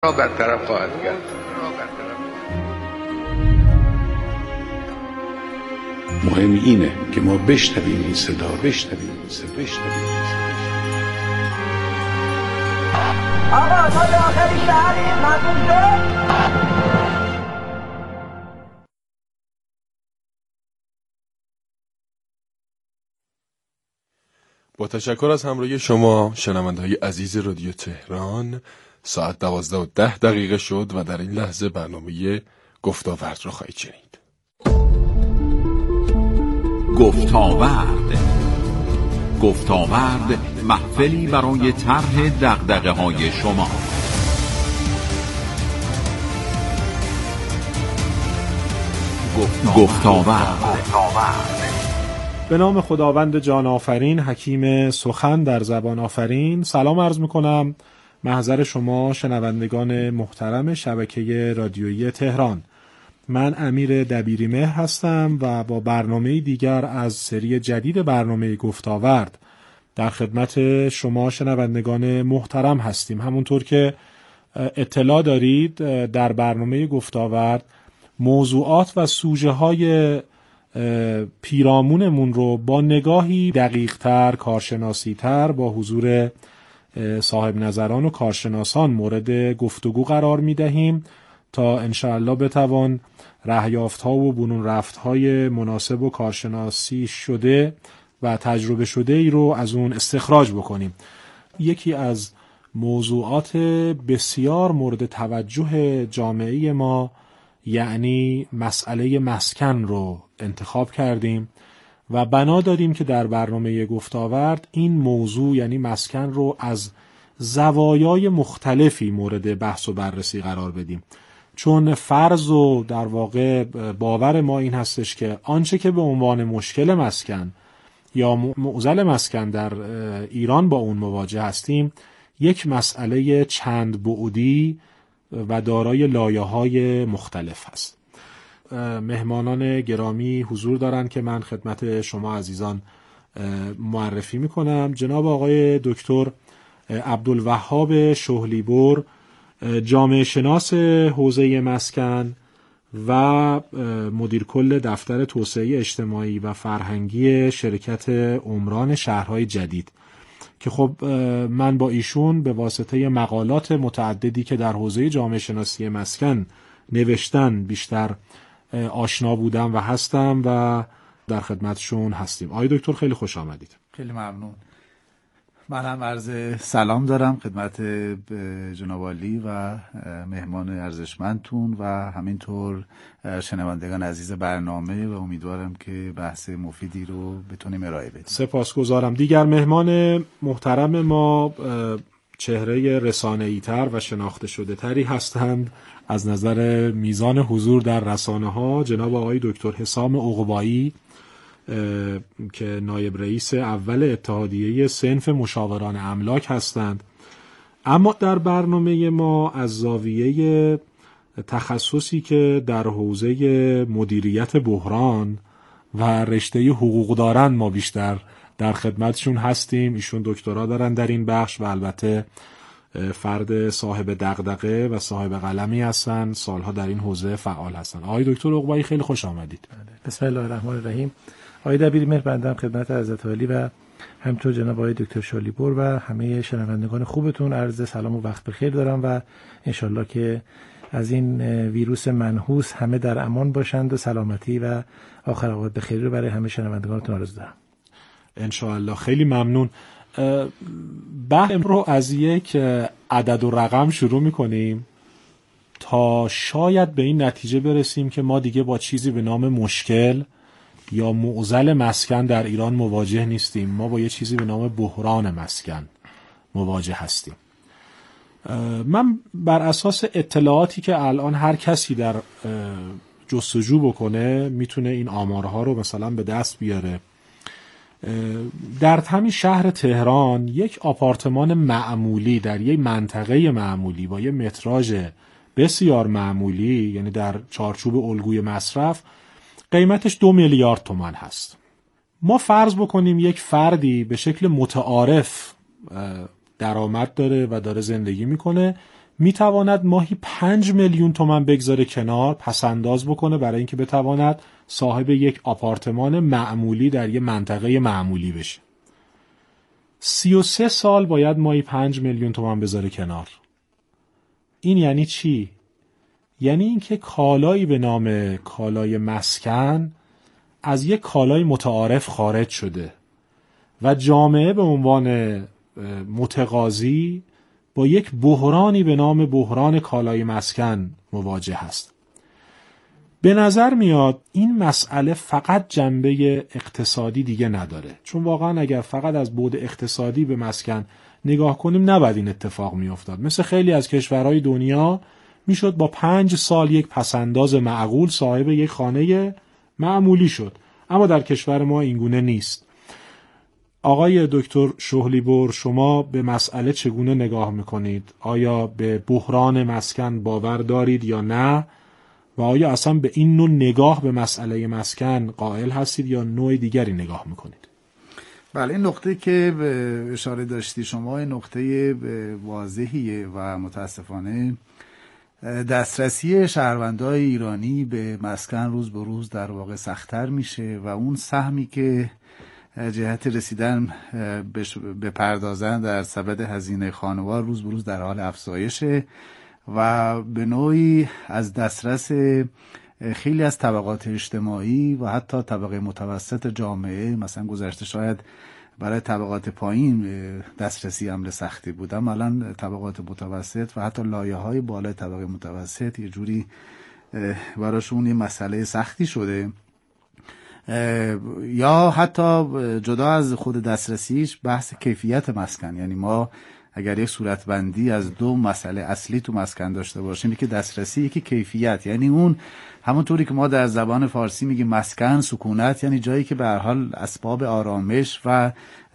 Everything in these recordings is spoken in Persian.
برطرف خواهد کرد. مهم اینه که ما بشنویم این صدا، آقا تا داخل شهر مردم شد. با تشکر از همراهی شما شنونده‌های عزیز رادیو تهران، ساعت 12:10 شد و در این لحظه برنامه گفتاورد را خواهید شنید. گفتاورد محفلی برای طرح دغدغه‌های شما. گفتاورد. به نام خداوند جان آفرین، حکیم سخن در زبان آفرین. سلام عرض میکنم محضر شما شنوندگان محترم شبکه رادیویی تهران. من امیر دبیریمهر هستم و با برنامه دیگر از سری جدید برنامه گفتاورد در خدمت شما شنوندگان محترم هستیم. همونطور که اطلاع دارید در برنامه گفتاورد موضوعات و سوژه های پیرامونمون رو با نگاهی دقیق‌تر، کارشناسی‌تر با حضور صاحب نظران و کارشناسان مورد گفتگو قرار می‌دهیم تا انشاءالله بتوان رهیافت‌ها و برون رفت‌های مناسب و کارشناسی شده و تجربه شده ای رو از اون استخراج بکنیم. یکی از موضوعات بسیار مورد توجه جامعه ما یعنی مسئله مسکن رو انتخاب کردیم و بنا داریم که در برنامه گفتاورد این موضوع یعنی مسکن رو از زوایای مختلفی مورد بحث و بررسی قرار بدیم، چون فرض و در واقع باور ما این هستش که آنچه که به عنوان مشکل مسکن یا معضل مسکن در ایران با اون مواجه هستیم یک مسئله چند بعدی و دارای لایه‌های مختلف هست. مهمانان گرامی حضور دارند که من خدمت شما عزیزان معرفی میکنم. جناب آقای دکتر عبدالوهاب شهلیبر، جامعه شناس حوزه مسکن و مدیر کل دفتر توسعه اجتماعی و فرهنگی شرکت عمران شهرهای جدید، که خب من با ایشون به واسطه مقالات متعددی که در حوزه جامعه شناسی مسکن نوشتن بیشتر آشنا بودم و هستم و در خدمتشون هستیم. آقای دکتر خیلی خوش آمدید. خیلی ممنون. من هم عرض سلام دارم خدمت جناب عالی و مهمان ارزشمندتون و همینطور شنوندگان عزیز برنامه و امیدوارم که بحث مفیدی رو بتونیم ارائه بدیم. سپاسگزارم. دیگر مهمان محترم ما چهره رسانه‌ای تر و شناخته شده تری هستند از نظر میزان حضور در رسانه ها، جناب آقای دکتر حسام عقبایی که نایب رئیس اول اتحادیه صنف مشاوران املاک هستند. اما در برنامه ما از زاویه تخصصی که در حوزه مدیریت بحران و رشته حقوق دارن ما بیشتر در خدمتشون هستیم. ایشون دکترا دارن در این بخش و البته فرد صاحب دغدغه و صاحب قلمی هستن، سالها در این حوزه فعال هستن. آقای دکتر عقبایی خیلی خوش آمدید. بسم الله الرحمن الرحیم. آقای دبیریمهر، بنده هم خدمت حضرت عالی و همینطور جناب آقای دکتر شهلیبر و همه شنوندگان خوبتون عرض سلام و وقت بخیر دارم و انشالله که از این ویروس منحوس همه در امان باشند و سلامتی و آخر اوقات بخیر رو برای همه شنوندگانتون آرزو دارم. انشالله. خیلی ممنون. بحث رو از یک عدد و رقم شروع میکنیم تا شاید به این نتیجه برسیم که ما دیگه با چیزی به نام مشکل یا معضل مسکن در ایران مواجه نیستیم، ما با یه چیزی به نام بحران مسکن مواجه هستیم. من بر اساس اطلاعاتی که الان هر کسی در جستجو بکنه میتونه این آمارها رو مثلا به دست بیاره. در همین شهر تهران یک آپارتمان معمولی در یک منطقه معمولی با یک متراژ بسیار معمولی، یعنی در چارچوب الگوی مصرف، قیمتش 2 میلیارد تومان هست. ما فرض بکنیم یک فردی به شکل متعارف درآمد داره و داره زندگی میکنه، میتواند ماهی 5 میلیون تومان بگذاره کنار، پسنداز بکنه برای اینکه بتواند صاحب یک آپارتمان معمولی در یک منطقه معمولی بشه. 33 سال باید ماهی 5 میلیون تومان بذاره کنار. این یعنی چی؟ یعنی اینکه کالایی به نام کالای مسکن از یک کالای متعارف خارج شده و جامعه به عنوان متقاضی با یک بحرانی به نام بحران کالای مسکن مواجه است. به نظر میاد این مسئله فقط جنبه اقتصادی دیگه نداره، چون واقعا اگر فقط از بعد اقتصادی به مسکن نگاه کنیم نباید این اتفاق میافتاد. مثل خیلی از کشورهای دنیا میشد با 5 سال یک پسنداز معقول صاحب یک خانه معمولی شد، اما در کشور ما اینگونه نیست. آقای دکتر شهلی‌پور، شما به مسئله چگونه نگاه میکنید؟ آیا به بحران مسکن باور دارید یا نه؟ و آیا اصلا به این نوع نگاه به مسئله مسکن قائل هستید یا نوع دیگری نگاه میکنید؟ بله، این نقطه که اشاره داشتی شما این نقطه واضحیه و متاسفانه دسترسی شهروندای ایرانی به مسکن روز به روز در واقع سخت‌تر میشه و اون سهمی که جهت رسیدن به پردازن در سبد هزینه خانوار روز به روز در حال افزایشه و به نوعی از دسترس خیلی از طبقات اجتماعی و حتی طبقه متوسط جامعه، مثلا گذشته شاید برای طبقات پایین دسترسی عمل سختی بود، اما الان طبقات متوسط و حتی لایه‌های بالای طبقه متوسط یه جوری براشون یه مسئله سختی شده. یا حتی جدا از خود دسترسیش بحث کیفیت مسکن، یعنی ما اگر یک صورتبندی از 2 مسئله اصلی تو مسکن داشته باشیم، یکی دسترسی یکی کیفیت، یعنی اون همونطوری که ما در زبان فارسی میگیم مسکن، سکونت، یعنی جایی که به هر حال اسباب آرامش و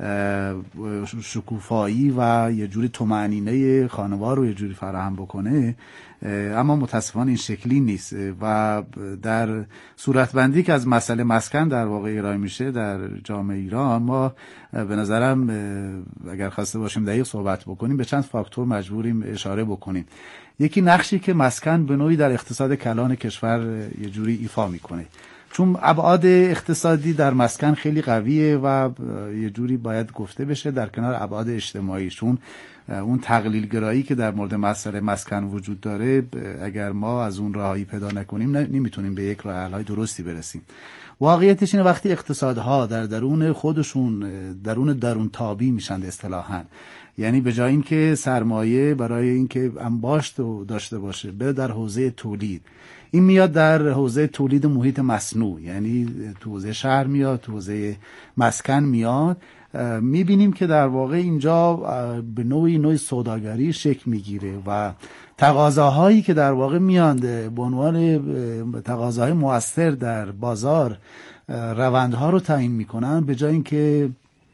شکوفایی و یه جوری طمأنینه خانوار رو یه جوری فراهم بکنه، اما متاسفانه این شکلی نیست و در صورتبندی که از مسئله مسکن در واقع ارائه میشه در جامعه ایران، ما به نظرم اگر خواسته باشیم دقیق صحبت بکنیم به چند فاکتور مجبوریم اشاره بکنیم. یکی نقشی که مسکن به نوعی در اقتصاد کلان کشور یه جوری ایفا میکنه، چون ابعاد اقتصادی در مسکن خیلی قویه و یه جوری باید گفته بشه در کنار ابعاد اجتماعی، چون اون تقلیل گرایی که در مورد مسئله مسکن وجود داره اگر ما از اون راهی پیدا نکنیم نمیتونیم به یک راه حل درستی برسیم. واقعیتش اینه وقتی اقتصادها در درون خودشون درون تابی میشن اصطلاحاً، یعنی به جای اینکه سرمایه برای اینکه انباشت داشته باشه بره در حوزه تولید، این میاد در حوزه تولید محیط مصنوع، یعنی تو حوزه شهر میاد، تو حوزه مسکن میاد، میبینیم که در واقع اینجا به نوعی سوداگری شکل میگیره و تقاضاهایی که در واقع میاند به عنوان تقاضاهای مؤثر در بازار روندها رو تعیین میکنن، به جای اینکه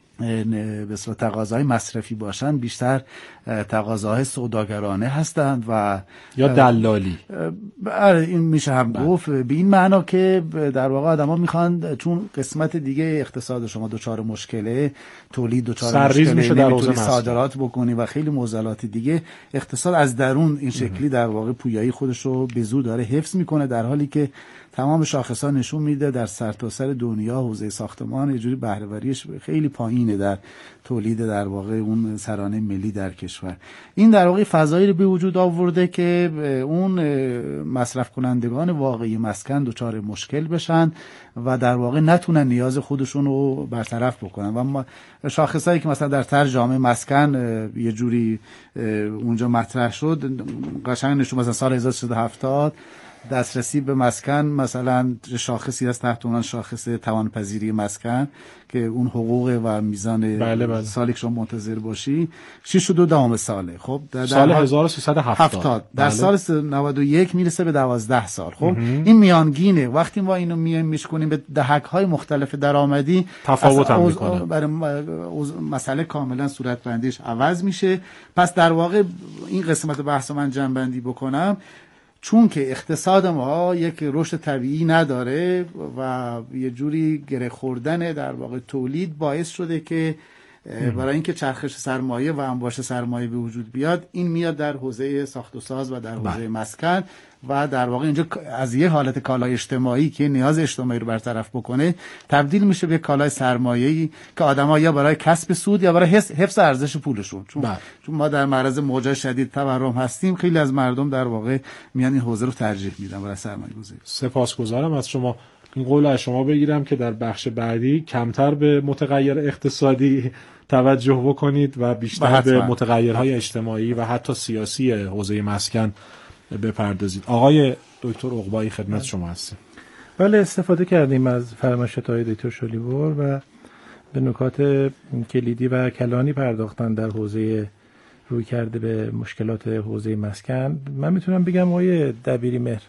به اصطلاح تقاضاهای مصرفی باشن بیشتر تقاضاهای سوداگرانه هستند و یا دلالی. این میشه هم گفت به این معنا که در واقع آدما میخوان، چون قسمت دیگه اقتصاد شما دچار مشکله، تولید دچار مشکله، نمیتونی صادرات بکنی و خیلی معضلات دیگه، اقتصاد از درون این شکلی در واقع پویایی خودش رو به زور داره حفظ میکنه، در حالی که تمام شاخص‌ها نشون میده در سرتاسر دنیا حوزه ساختمان یه جوری بهره‌وریش خیلی پایینه در تولید در واقع اون سرانه ملی در کشور. این در واقع فضایی رو به وجود آورده که اون مصرف کنندگان واقعی مسکن دچار مشکل بشن و در واقع نتونن نیاز خودشون رو برطرف بکنن و شاخصایی که مثلا در طرح جامعه مسکن یه جوری اونجا مطرح شد قشنگ نشون، مثلا سال 1370 دسترسی به مسکن مثلا شاخصی از تحت اون شاخص توانپذیری مسکن که اون حقوق و میزان بله. سالی که شما منتظر باشی 6.2 ساله. خب در سال 1370 در سال 91 میرسه به 12 سال. خب این میانگینه. وقتی ما اینو میشکنیم به دهک‌های مختلف درآمدی تفاوت هم میکنه، برای مسئله کاملا صورتبندیش عوض میشه. پس در واقع این قسمت بحث من جمع‌بندی بکنم، چون که اقتصاد ما یک رشد طبیعی نداره و یه جوری گره خوردن در واقع تولید باعث شده که برای اینکه چرخش سرمایه و انباش سرمایه به وجود بیاد، این میاد در حوزه ساخت و ساز و در حوزه مسکن و در واقع اینجا از یه حالت کالای اجتماعی که نیاز اجتماعی رو برطرف بکنه تبدیل میشه به کالای سرمایه‌ای که آدم‌ها یا برای کسب سود یا برای حفظ ارزش پولشون، چون ما در معرض موج‌های شدید تورم هستیم، خیلی از مردم در واقع میان این حوزه رو ترجیح میدن برای سرمایه‌گذاری. سپاسگزارم از شما. این قول از شما بگیرم که در بخش بعدی کمتر به متغیر اقتصادی توجه بکنید و بیشتر به متغیرهای اجتماعی و حتی سیاسی حوزه مسکن بپردازید. آقای دکتر عقبایی خدمت شما هستیم. بله، استفاده کردیم از فرمایشات دکتر شالیبور و به نکات کلیدی و کلانی پرداختن در حوزه روی کرده به مشکلات حوزه مسکن. من میتونم بگم آقای دبیری مهر،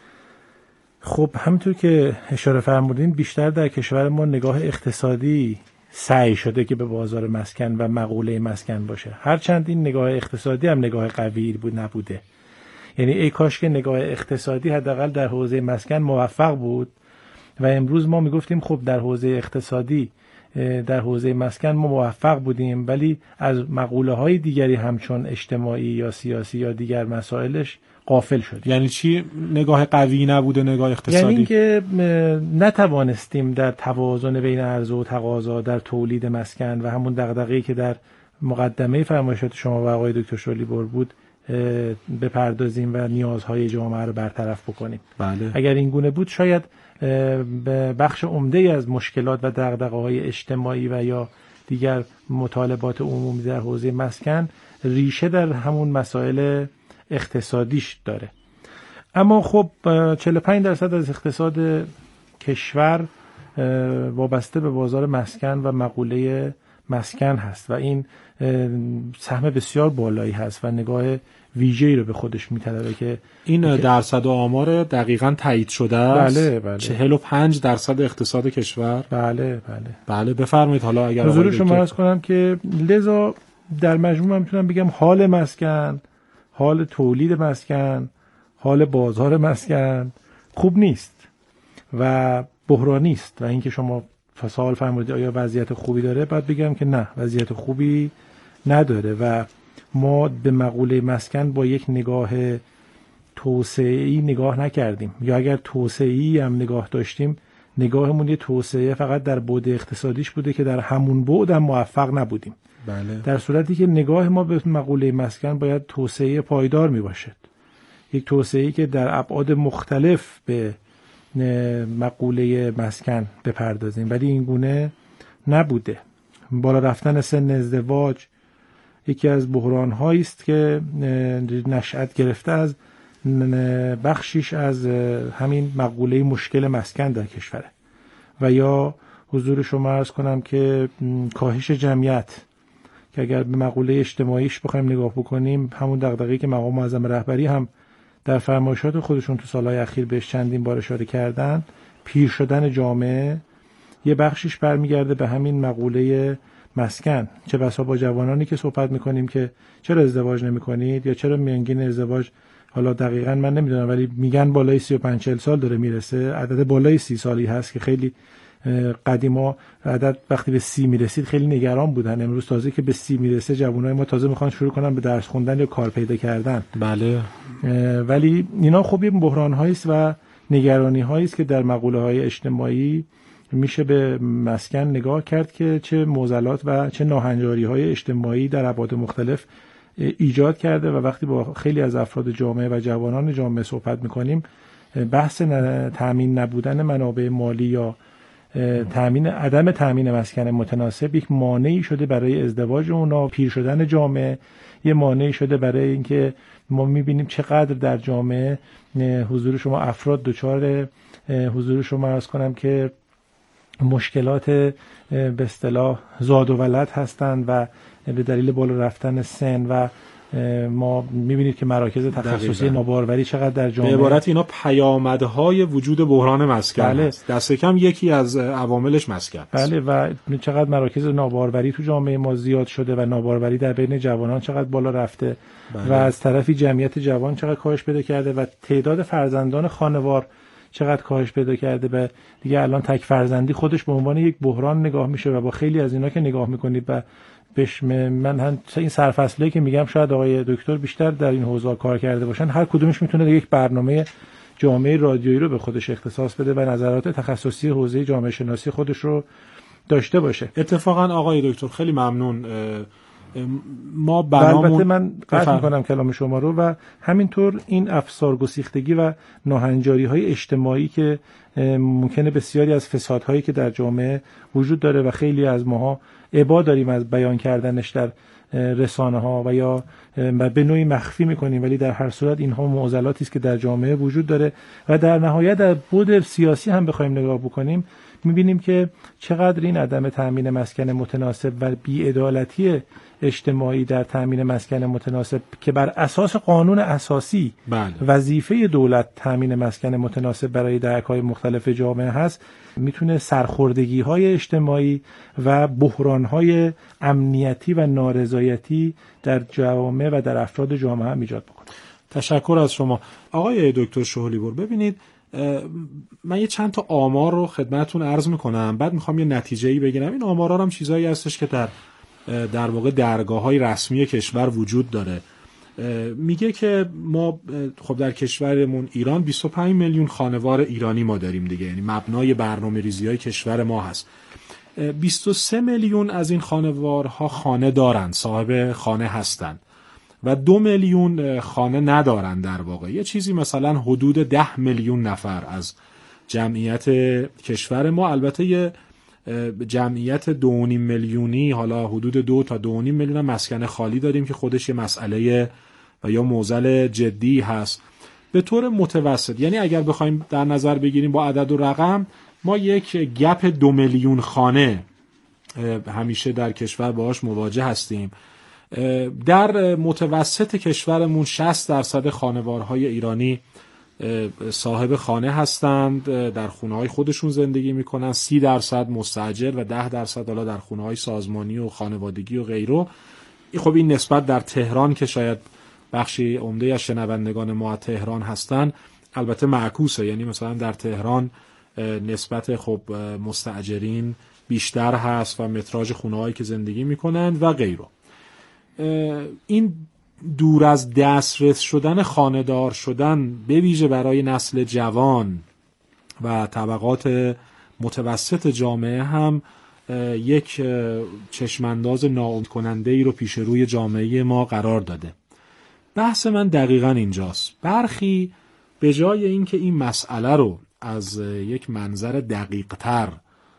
خب همونطور که اشاره فرمودین بیشتر در کشور ما نگاه اقتصادی سعی شده که به بازار مسکن و مقوله مسکن باشه، هرچند این نگاه اقتصادی هم نگاه قوی نبوده. یعنی ای کاش که نگاه اقتصادی حداقل در حوزه مسکن موفق بود و امروز ما میگفتیم خب در حوزه اقتصادی در حوزه مسکن ما موفق بودیم، ولی از مقوله های دیگری همچون اجتماعی یا سیاسی یا دیگر مسائلش غافل شد. یعنی چی نگاه قوی نبوده نگاه اقتصادی؟ یعنی اینکه نتوانستیم در توازن بین عرضه و تقاضا در تولید مسکن و همون دغدغه‌ای که در مقدمه فرمایشات شما و آقای دکتر شالیبور بود بپردازیم و نیازهای جامعه رو برطرف بکنیم. بله. اگر این گونه بود شاید به بخش عمده از مشکلات و دغدغه‌های اجتماعی و یا دیگر مطالبات عمومی در حوزه مسکن ریشه در همون مسائل اقتصادیش داره. اما خب 45% از اقتصاد کشور وابسته به بازار مسکن و مقوله مسکن هست و این سهم بسیار بالایی هست و نگاه ویژه‌ای رو به خودش می‌طلبه که این درصد و آمار دقیقاً تایید شده است. بله. 45% اقتصاد کشور. بله بفرمایید. حالا اگر حضور شما عرض کنم که لذا در مجموع من میتونم بگم حال مسکن، حال تولید مسکن، حال بازار مسکن خوب نیست و بحرانی است و اینکه شما سوال فرمودید آیا وضعیت خوبی داره، بعد بگم که نه، وضعیت خوبی نداره و ما به مقوله مسکن با یک نگاه توسعه‌ای نگاه نکردیم، یا اگر توسعه‌ای هم نگاه داشتیم نگاهمون یه توسعه فقط در بعد اقتصادیش بوده که در همون بعد هم موفق نبودیم. بله. در صورتی که نگاه ما به مقوله مسکن باید توسعه پایدار می باشد، یک توسعه‌ای که در ابعاد مختلف به مقوله مسکن بپردازیم، ولی این گونه نبوده. بالا رفتن سن ازدواج یکی از بحران‌هایی است که نشأت گرفته از بخشیش از همین مقوله مشکل مسکن در کشوره. و یا حضور شما عرض کنم که کاهش جمعیت که اگر به مقوله اجتماعیش بخوایم نگاه بکنیم، همون دغدغه‌ای که مقام معظم رهبری هم در فرمایشات خودشون تو سالهای اخیر بهش چندین بار اشاره کردن، پیر شدن جامعه یه بخشیش برمیگرده به همین مقوله مسکن. چه بسا با جوانانی که صحبت میکنیم که چرا ازدواج نمیکنید یا چرا میانگین ازدواج، حالا دقیقاً من نمیدونم ولی میگن بالای 35-40 سال داره میرسه، عدد بالای 30 سالی هست که خیلی قدیما عدد وقتی به 30 میرسید خیلی نگران بودن. امروز تازه که به 30 میرسه جوانای ما تازه میخوان شروع کنن به درس خوندن یا کار پیدا کردن. بله. ولی اینا خب این بحران هایی است و نگرانی هایی است که در مقوله های اجتماعی میشه به مسکن نگاه کرد که چه معضلات و چه ناهنجاری های اجتماعی در ابعاد مختلف ایجاد کرده و وقتی با خیلی از افراد جامعه و جوانان جامعه صحبت میکنیم، بحث تامین نبودن منابع مالی یا عدم تامین مسکن متناسب یک مانعی شده برای ازدواج اونا، پیر شدن جامعه یه مانعی شده برای اینکه ما میبینیم چقدر در جامعه حضور شما افراد دچار حضور شما عرض کنم که مشکلات به اصطلاح زاد و ولد هستند و به دلیل بالا رفتن سن و ما میبینید که مراکز تخصصی ناباروری چقدر در جامعه، به عبارت اینا پیامدهای وجود بحران مسکن است. دست کم یکی از عواملش مسکن است. بله. و چقدر مراکز ناباروری تو جامعه ما زیاد شده و ناباروری در بین جوانان چقدر بالا رفته. بله. و از طرفی جمعیت جوان چقدر کاهش پیدا کرده و تعداد فرزندان خانوار چقدر کاهش پیدا کرده و دیگه الان تک فرزندی خودش به عنوان یک بحران نگاه میشه و با خیلی از اینا که نگاه میکنید و من این سرفصلایی که میگم شاید آقای دکتر بیشتر در این حوزه کار کرده باشن، هر کدومش میتونه یک برنامه جامعه رادیویی رو به خودش اختصاص بده و نظرات تخصصی حوزه جامعه شناسی خودش رو داشته باشه. اتفاقا آقای دکتر خیلی ممنون. ما البته من قطع میکنم کلام شما رو و همینطور این افسار گسیختگی و ناهنجاری های اجتماعی که ممکنه بسیاری از فسادهایی که در جامعه وجود داره و خیلی از ماها ابا داریم از بیان کردنش در رسانه ها و یا به نوعی مخفی میکنیم، ولی در هر صورت اینها معضلاتی است که در جامعه وجود داره و در نهایت در بعد سیاسی هم بخوایم نگاه بکنیم میبینیم که چقدر این عدم تامین مسکن متناسب و بی‌عدالتی اجتماعی در تامین مسکن متناسب که بر اساس قانون اساسی وظیفه دولت تامین مسکن متناسب برای دهک‌های مختلف جامعه هست، میتونه سرخوردگی‌های اجتماعی و بحران‌های امنیتی و نارضایتی در جامعه و در افراد جامعه هم ایجاد بکنه. تشکر از شما آقای دکتر شهلی‌پور. ببینید من یه چند تا آمار رو خدمتتون عرض میکنم، بعد میخوام یه نتیجه‌ای بگیرم. این آمارا هم چیزایی هستش که در واقع درگاه‌های رسمی کشور وجود داره. میگه که ما خب در کشورمون ایران 25 میلیون خانوار ایرانی ما داریم دیگه، یعنی مبنای برنامه‌ریزی‌های کشور ما هست. 23 میلیون از این خانوارها خانه دارن، صاحب خانه هستن و 2 میلیون خانه ندارن. در واقع یه چیزی مثلا حدود 10 میلیون نفر از جمعیت کشور ما، البته یه جمعیت 2.5 میلیونی، حالا حدود 2 تا 2.5 میلیون مسکن خالی داریم که خودش یه مسئله و یا معضل جدی هست. به طور متوسط، یعنی اگر بخوایم در نظر بگیریم با عدد و رقم، ما یک گپ 2 میلیون خانه همیشه در کشور باهاش مواجه هستیم. در متوسط کشورمون 60% خانوارهای ایرانی صاحب خانه هستند، در خونه‌های خودشون زندگی میکنن، 30% مستاجر و 10% حالا در خونه‌های سازمانی و خانوادگی و غیره. خب این نسبت در تهران که شاید بخشی عمده از شنوندگان ما تهران هستن البته معکوسه، یعنی مثلا در تهران نسبت خب مستاجرین بیشتر هست و متراژ خونه‌هایی که زندگی میکنن و غیره. این دور از دسترس شدن، خانه‌دار شدن به ویژه برای نسل جوان و طبقات متوسط جامعه هم یک چشمانداز ناامید کننده ای رو پیش روی جامعه ما قرار داده. بحث من دقیقاً اینجاست. برخی به جای اینکه این مسئله رو از یک منظر دقیق‌تر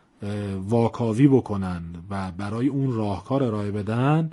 واکاوی بکنن و برای اون راهکار ارائه بدن،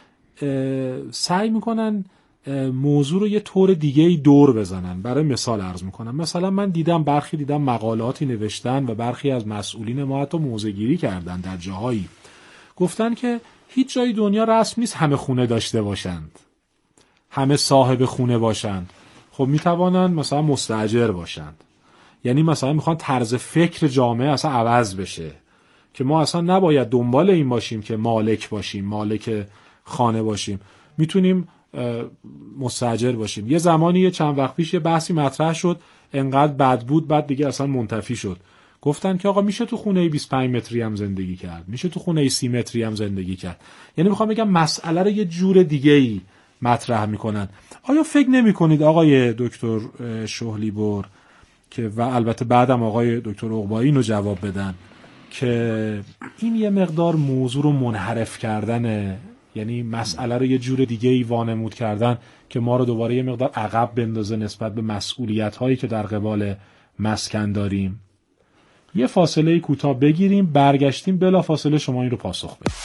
سعی میکنن موضوع رو یه طور دیگه‌ای دور بزنن. برای مثال عرض میکنم، مثلا من دیدم مقالاتی نوشتن و برخی از مسئولین ما حتی موضع‌گیری کردن در جاهایی، گفتن که هیچ جای دنیا رسم نیست همه خونه داشته باشند، همه صاحب خونه باشند. خب میتوانن مثلا مستاجر باشند، یعنی مثلا میخوان طرز فکر جامعه اصلا عوض بشه که ما اصلا نباید دنبال این باشیم که مالک باشیم، مالک خانه باشیم، میتونیم مستاجر باشیم. یه زمانی چند وقت پیش یه بحثی مطرح شد، انقدر بد بود بعد دیگه اصلا منتفی شد. گفتن که آقا میشه تو خونه 25 متری هم زندگی کرد، میشه تو خونه 30 متری هم زندگی کرد. یعنی میخوام بگم مسئله رو یه جور دیگه‌ای مطرح میکنن. آیا فکر نمی‌کنید آقای دکتر شهلی‌پور که و البته بعدم آقای دکتر عقبایی اینو جواب بدن که این یه مقدار موضوع رو منحرف کردنه، یعنی مسئله رو یه جور دیگه‌ای وانمود کردن که ما رو دوباره یه مقدار عقب بندازه نسبت به مسئولیت‌هایی که در قبال مسکن داریم؟ یه فاصله کوتاه بگیریم، برگشتیم بلافاصله شما این رو پاسخ بدید.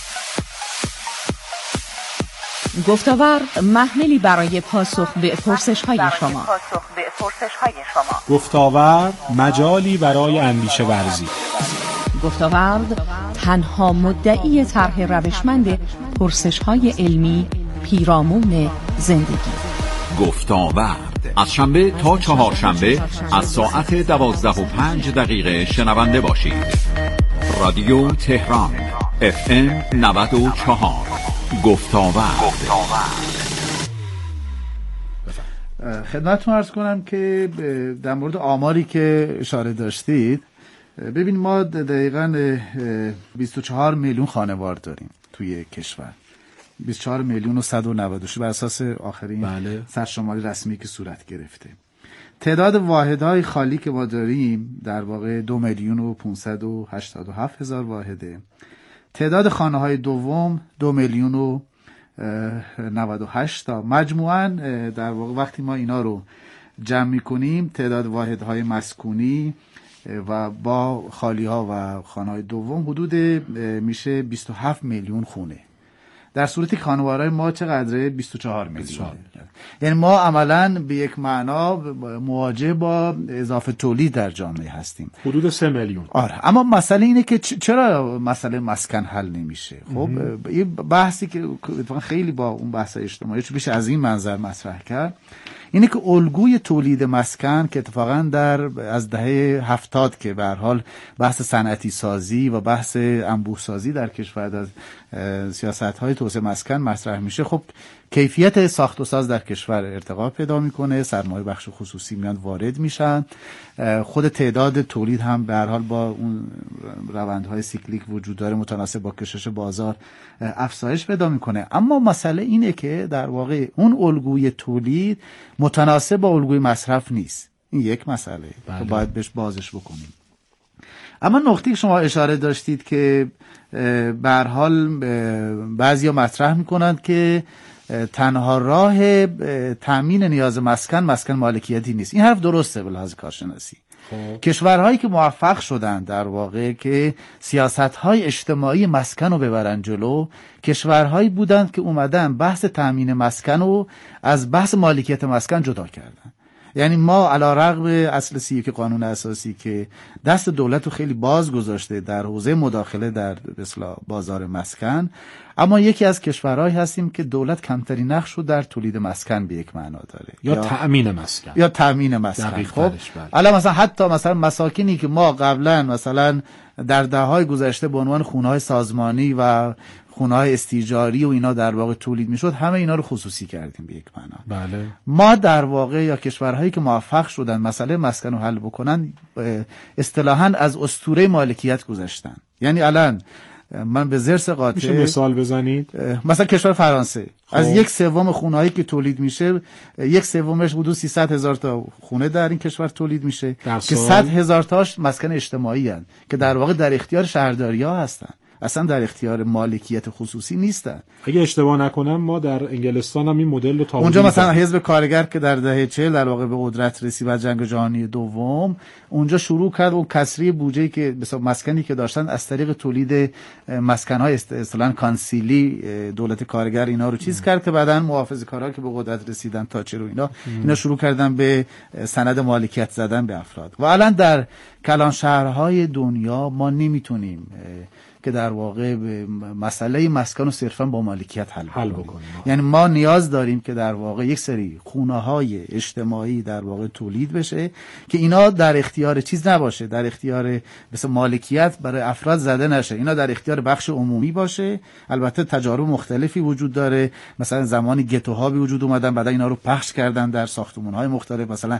گفتاور محملی برای پاسخ به پرسش‌های شما. گفتاور مجالی برای اندیشه ورزی. گفتاورد تنها مدعی طرح روشمند پرسش‌های علمی پیرامون زندگی. گفتاورد از شنبه تا چهارشنبه از ساعت 12:05 شنونده باشید. رادیو تهران FM 94 گفتاورد. خدمتتون عرض کنم که در مورد آماری که اشاره داشتید، ببین ما دقیقاً 24 میلیون خانوار داریم توی کشور، 24 میلیون و 196 بر اساس آخرین سرشماری رسمی که صورت گرفته. تعداد واحدهای خالی که ما داریم در واقع 2 میلیون و 587 هزار واحده. تعداد خانه‌های دوم 2 میلیون و 98 تا. مجموعاً در واقع وقتی ما اینا رو جمع می‌کنیم تعداد واحدهای مسکونی و با خالی‌ها و خانه‌های دوم حدود میشه 27 میلیون خونه. در صورتی که خانوارهای ما چقدره؟ 24 میلیون. یعنی ما عملاً به یک معنا مواجه با اضافه تولید در جامعه هستیم، حدود 3 میلیون. آره، اما مسئله اینه که چرا مسئله مسکن حل نمیشه؟ خب این بحثی که خیلی با اون بحث اجتماعی چون بشه از این منظر مطرح کرد، اینه که الگوی تولید مسکن که اتفاقا از دهه 70 که به هر حال بحث صنعتی سازی و بحث انبوه سازی در کشور از سیاست‌های توسعه مسکن مطرح میشه، خب کیفیت ساخت و ساز در کشور ارتقا پیدا میکنه، سرمایه بخش خصوصی میان وارد میشن، خود تعداد تولید هم به هر حال با اون روندهای سیکلیک وجود داره متناسب با کشش بازار افزایش پیدا میکنه. اما مسئله اینه که در واقع اون الگوی تولید متناسب با الگوی مصرف نیست. این یک مسئله که باید بهش بازش بکنیم. اما نقطه‌ای که شما اشاره داشتید که به هر حال بعضیا مطرح میکنند که تنها راه تامین نیاز مسکن مالکیتی نیست. این حرف درسته به لحاظ کارشناسی. کشورهایی که موفق شدن در واقع که سیاست‌های اجتماعی مسکن رو ببرن جلو، کشورهایی بودند که اومدن بحث تامین مسکن رو از بحث مالکیت مسکن جدا کردن. یعنی ما علیرغم اصل 31 قانون اساسی که دست دولت رو خیلی باز گذاشته در حوزه مداخله در بازار مسکن، اما یکی از کشورهایی هستیم که دولت کمترین نقش رو در تولید مسکن به یک معنا داره، یا تأمین مسکن. خب الان حتی مساکنی که ما قبلا مثلا در دهه‌های گذشته به عنوان خونه‌های سازمانی و خونه‌های استیجاری و اینا در واقع تولید میشد، همه اینا رو خصوصی کردیم به یک معنا. بله. ما در واقع یا کشورهایی که موفق شدن مسئله مسکن رو حل بکنن اصطلاحاً از اسطوره مالکیت گذشتن. یعنی الان من به ضرس قاطع میشه مثال بزنید؟ مثلا کشور فرانسه از 1/3 خونه‌هایی که تولید میشه 1/3 حدود 300,000 تا خونه در این کشور تولید میشه که 100,000 تاش مسکن اجتماعی هستند که در واقع در اختیار شهرداری‌ها هستن، اصلا در اختیار مالکیت خصوصی نیستن. اگه اشتباه نکنم ما در انگلستان هم این مدل رو اونجا مثلا حزب کارگر که در دهه 40 در واقع به قدرت رسید بعد جنگ جهانی دوم، اونجا شروع کرد اون کسری بودجه‌ای که مثلا مسکنی که داشتن از طریق تولید مسکن‌های اصطلاحاً کانسیلی دولت کارگر اینا رو چیز کرد که بعداً محافظه‌کارا که به قدرت رسیدن تاچر و اینا شروع کردن به سند مالکیت زدن به افراد. و الان در کلان شهرهای دنیا ما نمیتونیم که در واقع مسئله مسکن رو صرفا با مالکیت حل بکنیم. یعنی ما نیاز داریم که در واقع یک سری خونه‌های اجتماعی در واقع تولید بشه که اینا در اختیار چیز نباشه، در اختیار مثل مالکیت برای افراد زده نشه، اینا در اختیار بخش عمومی باشه. البته تجارب مختلفی وجود داره، مثلا زمانی گتوها به وجود اومدن بعد اینا رو پخش کردن در ساختمان‌های مختلف، مثلا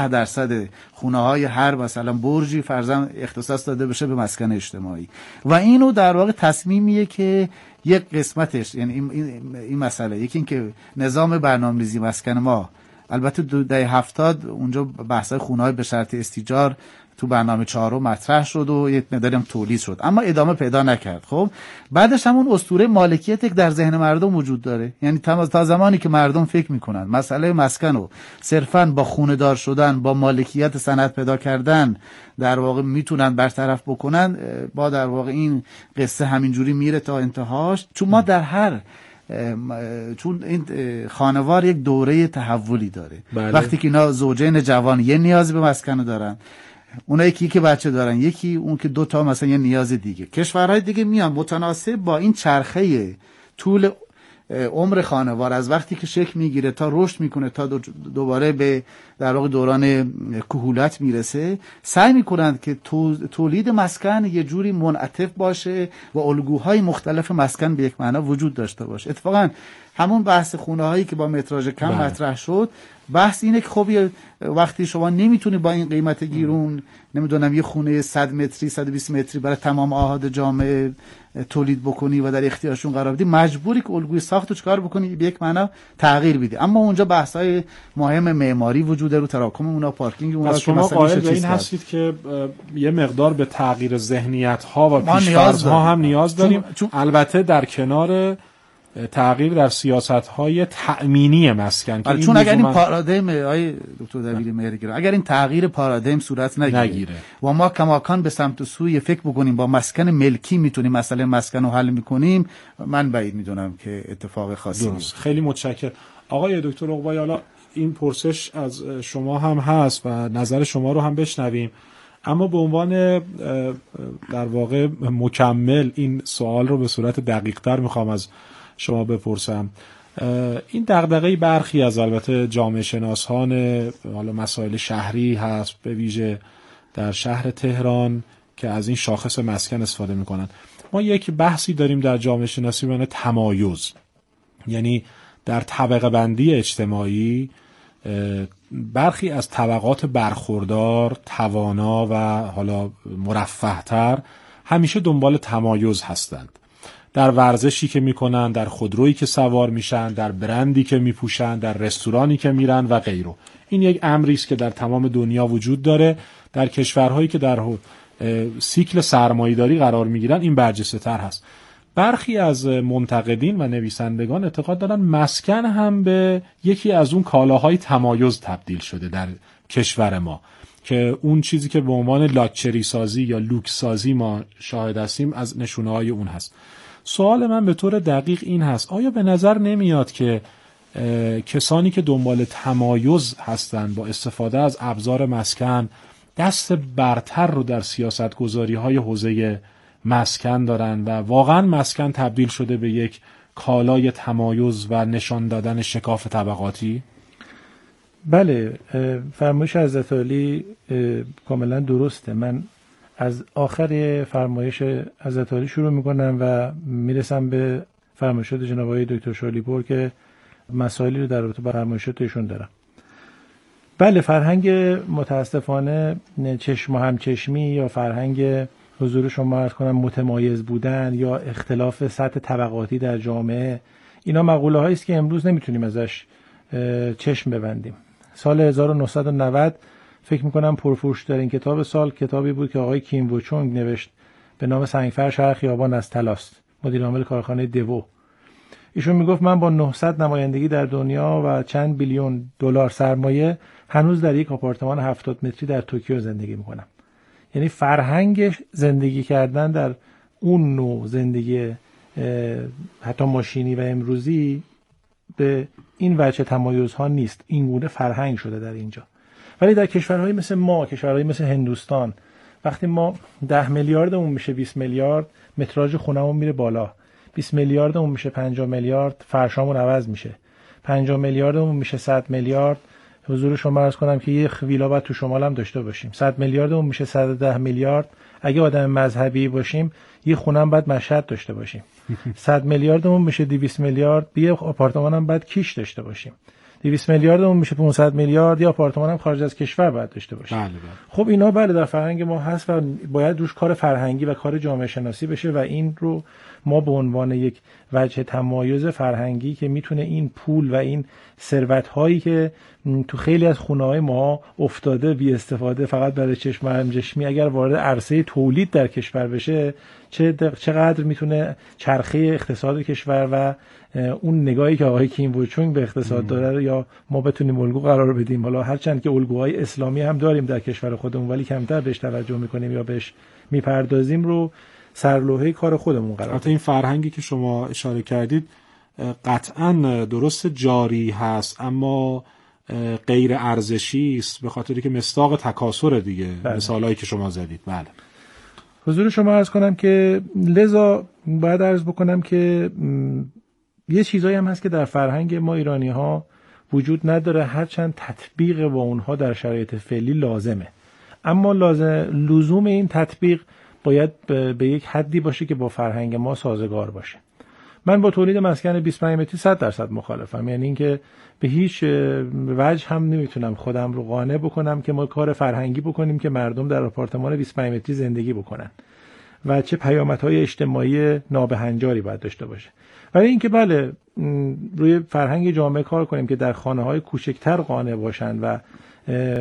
10% خونه‌های هر مثلا برجی فرضاً اختصاص داده بشه به مسکن اجتماعی. و اینو در واقع تصمیمیه که یک قسمتش، یعنی این مسئله، یکی این که نظام برنامه‌ریزی مسکن ما البته دهه 70 اونجا بحث‌های خونه‌های به شرط استیجار تو برنامه 4 مطرح شد و یک مقداری هم تولید شد اما ادامه پیدا نکرد. خب بعدش همون اسطوره مالکیت در ذهن مردم وجود داره. یعنی تا زمانی که مردم فکر میکنن مسئله مسکن رو صرفاً با خونه دار شدن، با مالکیت سند پیدا کردن در واقع میتونن برطرف بکنن، با در واقع این قصه همینجوری میره تا انتهاش. چون ما در چون این خانوار یک دوره تحولی داره. بله. وقتی که اینا زوجین جوان یه نیازی به مسکن دارن، اونایی که بچه دارن، یکی اون که 2 تا مثلا یه نیاز دیگه، کشورهای دیگه میان متناسب با این چرخه طول عمر خانوار از وقتی که شکل میگیره تا رشد میکنه تا دوباره به در واقع دوران کهولت میرسه، سعی میکنند که تولید مسکن یه جوری منعطف باشه و الگوهای مختلف مسکن به یک معنا وجود داشته باشه. اتفاقا همون بحث خونه هایی که با متراژ کم مطرح شد بحث اینه که خب وقتی شما نمیتونی با این قیمت گیرون نمیدونم یه خونه 100 متری 120 متری برای تمام آحاد جامعه تولید بکنی و در اختیارشون قرار بدی، مجبوری که الگوی ساختو چکار بکنی، به یک معنا تغییر بدی. اما اونجا بحث‌های مهم معماری وجود داره، تراکم اونا، پارکینگ اونا. از شما قائل به این هستید که یه مقدار به تغییر ذهنیت‌ها و پیش‌فرض‌ها هم نیاز داریم، البته در کنار تغییر در سیاست‌های تأمینی مسکن، که چون اگر این پارادایم آقای دکتر دبیر مهرگرا، اگر این تغییر پارادایم صورت نگیره و ما کماکان به سمت و سوی فکر بکنیم با مسکن ملکی میتونیم مسئله مسکن رو حل میکنیم، من بعید میدونم که اتفاق خاصی بیفته. خیلی متشکرم آقای دکتر عقبایی. حالا این پرسش از شما هم هست و نظر شما رو هم بشنویم، اما به عنوان در واقع مکمل این سوال رو به صورت دقیق‌تر میخوام از شما بپرسم. این دغدغه برخی از البته جامعه شناسان حالا مسائل شهری هست، به ویژه در شهر تهران، که از این شاخص مسکن استفاده میکنن. ما یک بحثی داریم در جامعه شناسی به نام تمایز، یعنی در طبقه بندی اجتماعی برخی از طبقات برخوردار، توانا و حالا مرفه‌تر همیشه دنبال تمایز هستند. در ورزشی که میکنن، در خودرویی که سوار میشن، در برندی که میپوشن، در رستورانی که میرن و غیره. این یک امری است که در تمام دنیا وجود داره. در کشورهایی که در سیکل سرمایه‌داری قرار میگیرن این برجسته تر هست. برخی از منتقدین و نویسندگان اعتقاد دارن مسکن هم به یکی از اون کالاهای تمایز تبدیل شده در کشور ما، که اون چیزی که به عنوان لاکچری سازی یا لوکس سازی ما شاهد هستیم از نشونه‌های اون هست. سوال من به طور دقیق این هست: آیا به نظر نمیاد که کسانی که دنبال تمایز هستند با استفاده از ابزار مسکن دست برتر رو در سیاست‌گذاری‌های حوزه مسکن دارن و واقعا مسکن تبدیل شده به یک کالای تمایز و نشان دادن شکاف طبقاتی؟ بله، فرمایش حضرت عالی کاملا درسته. من از آخر فرمایش حضرت عالی شروع میکنم و میرسم به فرمایشات جناب آقای دکتر شالیپور که مسائلی رو در رابطه با فرمایشات ایشون دارم. بله، فرهنگ متاسفانه چشم و همچشمی یا فرهنگ حضور شما عرض کنم متمایز بودن یا اختلاف سطح طبقاتی در جامعه، اینا مقوله هایی است که امروز نمیتونیم ازش چشم ببندیم. سال 1990 فکر میکنم پرفروش ترین کتاب سال کتابی بود که آقای کیم وچونگ نوشت به نام سنگفرش هر خیابان از طلاست، مدیر عامل کارخانه دوو. ایشون میگفت من با 900 نمایندگی در دنیا و چند بیلیون دلار سرمایه هنوز در یک آپارتمان 70 متری در توکیو زندگی میکنم. یعنی فرهنگ زندگی کردن در اون نوع زندگی حتی ماشینی و امروزی به این وجه تمایزها نیست. این گونه فرهنگ شده در اینجا. ولی در کشورهایی مثل ما، کشورهایی مثل هندوستان، وقتی ما 10 میلیاردمون میشه 20 میلیارد، متراژ خونمون میره بالا. 20 میلیاردمون میشه 50 میلیارد، فرشامون عوض میشه. 50 میلیاردمون میشه 100 میلیارد. حضور شما عرض کنم که یه ویلا باید تو شمال هم داشته باشیم. 100 میلیاردمون میشه 110 میلیارد. اگه آدم مذهبی باشیم یه خونه هم باید مشهد داشته باشیم. 100 میلیاردمون میشه 200 میلیارد، یه آپارتمان هم باید کیش داشته باشیم. 200 میلیاردمون میشه 500 میلیارد، یا آپارتمان هم خارج از کشور باید داشته باشیم. بله. خب اینا بله در فرهنگ ما هست و باید روش کار فرهنگی و کار جامعه شناسی بشه و این رو ما به عنوان یک وجه تمایز فرهنگی که میتونه این پول و این ثروت هایی که تو خیلی از خونه های ما افتاده بی استفاده فقط برای چشم و همچشمی، اگر وارد عرصه تولید در کشور بشه چقدر میتونه چرخه اقتصاد کشور و اون نگاهی که آقای کیم وچونگ به اقتصاد داره یا ما بتونیم الگو قرار بدیم. حالا هرچند که الگوهای اسلامی هم داریم در کشور خودمون ولی کمتر بهش توجه میکنیم یا بهش میپردازیم، رو سرلوحه کار خودمون قرار بدیم. این فرهنگی که شما اشاره کردید قطعاً درست جاری هست اما غیر ارزشی است، به خاطری که مصداق تکاثر دیگه. بله. مثالایی که شما زدید. بله. حضور شما عرض کنم که لذا باید عرض بکنم که یه چیزایی هم هست که در فرهنگ ما ایرانی ها وجود نداره، هرچند تطبیق با اونها در شرایط فعلی لازمه، اما لزوم این تطبیق باید به یک حدی باشه که با فرهنگ ما سازگار باشه. من با تولید مسکن 25 متری 100% مخالفم. یعنی اینکه به هیچ وجه هم نمیتونم خودم رو قانع بکنم که ما کار فرهنگی بکنیم که مردم در آپارتمان 25 متری زندگی بکنن و چه پیامدهای اجتماعی نابهنجاری باید داشته باشه. ولی اینکه بله روی فرهنگ جامعه کار کنیم که در خانه‌های کوچکتر قانع باشن و